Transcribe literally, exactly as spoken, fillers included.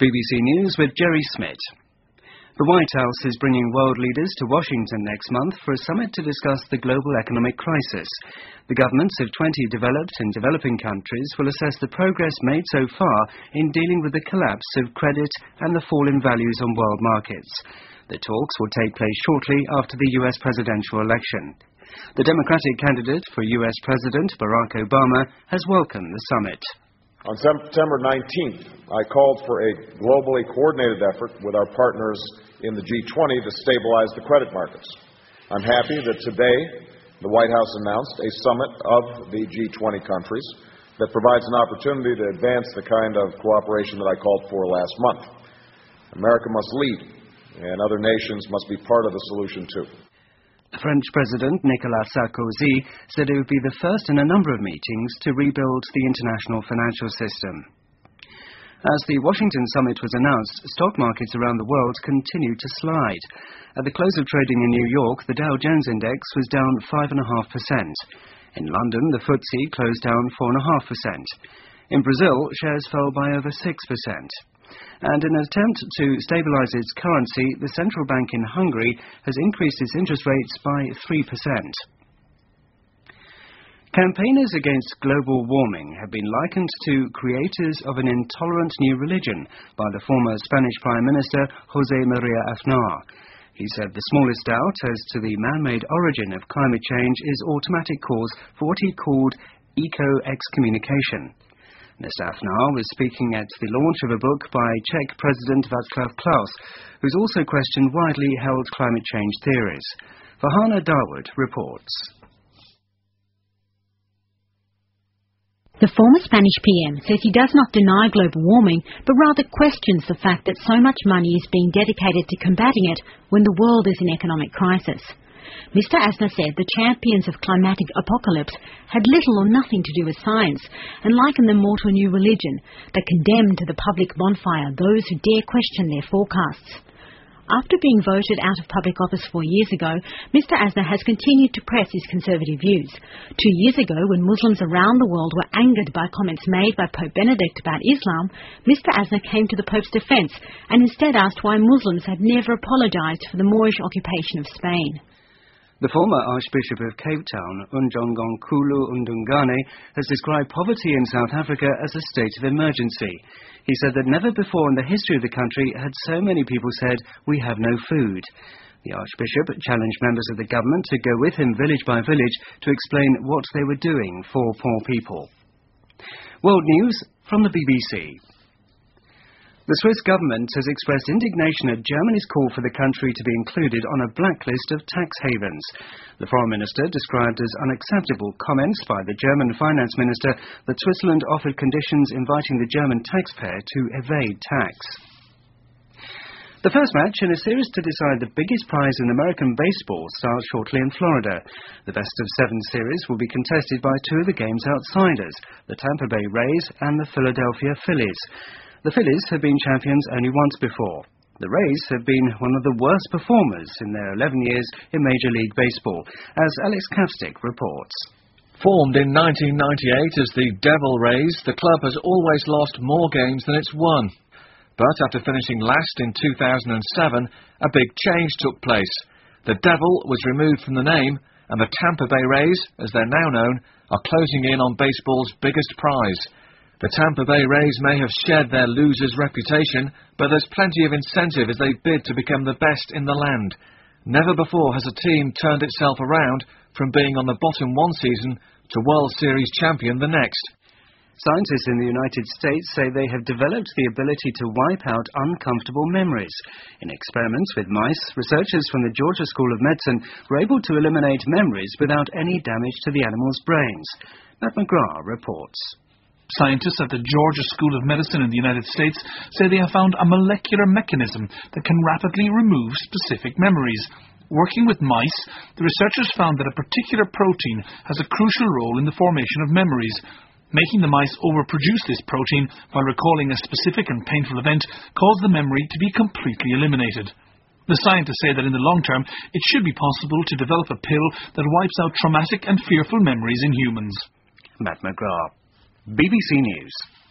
B B C News with Jerry Smith. The White House is bringing world leaders to Washington next month for a summit to discuss the global economic crisis. The governments of twenty developed and developing countries will assess the progress made so far in dealing with the collapse of credit and the fall in values on world markets. The talks will take place shortly after the U S presidential election. The Democratic candidate for U S President Barack Obama has welcomed the summit. On September nineteenth, I called for a globally coordinated effort with our partners in the G twenty to stabilize the credit markets. I'm happy that today the White House announced a summit of the G twenty countries that provides an opportunity to advance the kind of cooperation that I called for last month. America must lead, and other nations must be part of the solution too. French President Nicolas Sarkozy said it would be the first in a number of meetings to rebuild the international financial system. As the Washington summit was announced, stock markets around the world continued to slide. At the close of trading in New York, the Dow Jones Index was down five point five percent. In London, the F T S E closed down four point five percent. In Brazil, shares fell by over six percent. And in an attempt to stabilise its currency, the central bank in Hungary has increased its interest rates by three percent. Campaigners against global warming have been likened to creators of an intolerant new religion by the former Spanish Prime Minister José María Aznar. He said the smallest doubt as to the man-made origin of climate change is automatic cause for what he called eco-excommunication. Mister Aznar was speaking at the launch of a book by Czech President Václav Klaus, who's also questioned widely held climate change theories. Farhana Dawood reports. The former Spanish P M says he does not deny global warming, but rather questions the fact that so much money is being dedicated to combating it when the world is in economic crisis. Mister Aznar said the champions of climatic apocalypse had little or nothing to do with science and likened them more to a new religion that condemned to the public bonfire those who dare question their forecasts. After being voted out of public office four years ago, Mister Aznar has continued to press his conservative views. Two years ago, when Muslims around the world were angered by comments made by Pope Benedict about Islam, Mister Aznar came to the Pope's defence and instead asked why Muslims had never apologised for the Moorish occupation of Spain. The former Archbishop of Cape Town, Unjongonkulu Undungane, has described poverty in South Africa as a state of emergency. He said that never before in the history of the country had so many people said, "We have no food." The Archbishop challenged members of the government to go with him village by village to explain what they were doing for poor people. World news from the B B C. The Swiss government has expressed indignation at Germany's call for the country to be included on a blacklist of tax havens. The foreign minister described as unacceptable comments by the German finance minister that Switzerland offered conditions inviting the German taxpayer to evade tax. The first match in a series to decide the biggest prize in American baseball starts shortly in Florida. The best of seven series will be contested by two of the game's outsiders, the Tampa Bay Rays and the Philadelphia Phillies. The Phillies have been champions only once before. The Rays have been one of the worst performers in their eleven years in Major League Baseball, as Alex Kavstik reports. Formed in nineteen ninety-eight as the Devil Rays, the club has always lost more games than it's won. But after finishing last in two thousand seven, a big change took place. The Devil was removed from the name, and the Tampa Bay Rays, as they're now known, are closing in on baseball's biggest prize. The Tampa Bay Rays may have shed their loser's reputation, but there's plenty of incentive as they bid to become the best in the land. Never before has a team turned itself around from being on the bottom one season to World Series champion the next. Scientists in the United States say they have developed the ability to wipe out uncomfortable memories. In experiments with mice, researchers from the Georgia School of Medicine were able to eliminate memories without any damage to the animals' brains. Matt McGrath reports. Scientists at the Georgia School of Medicine in the United States say they have found a molecular mechanism that can rapidly remove specific memories. Working with mice, the researchers found that a particular protein has a crucial role in the formation of memories. Making the mice overproduce this protein while recalling a specific and painful event caused the memory to be completely eliminated. The scientists say that in the long term, it should be possible to develop a pill that wipes out traumatic and fearful memories in humans. Matt McGrath, B B C News.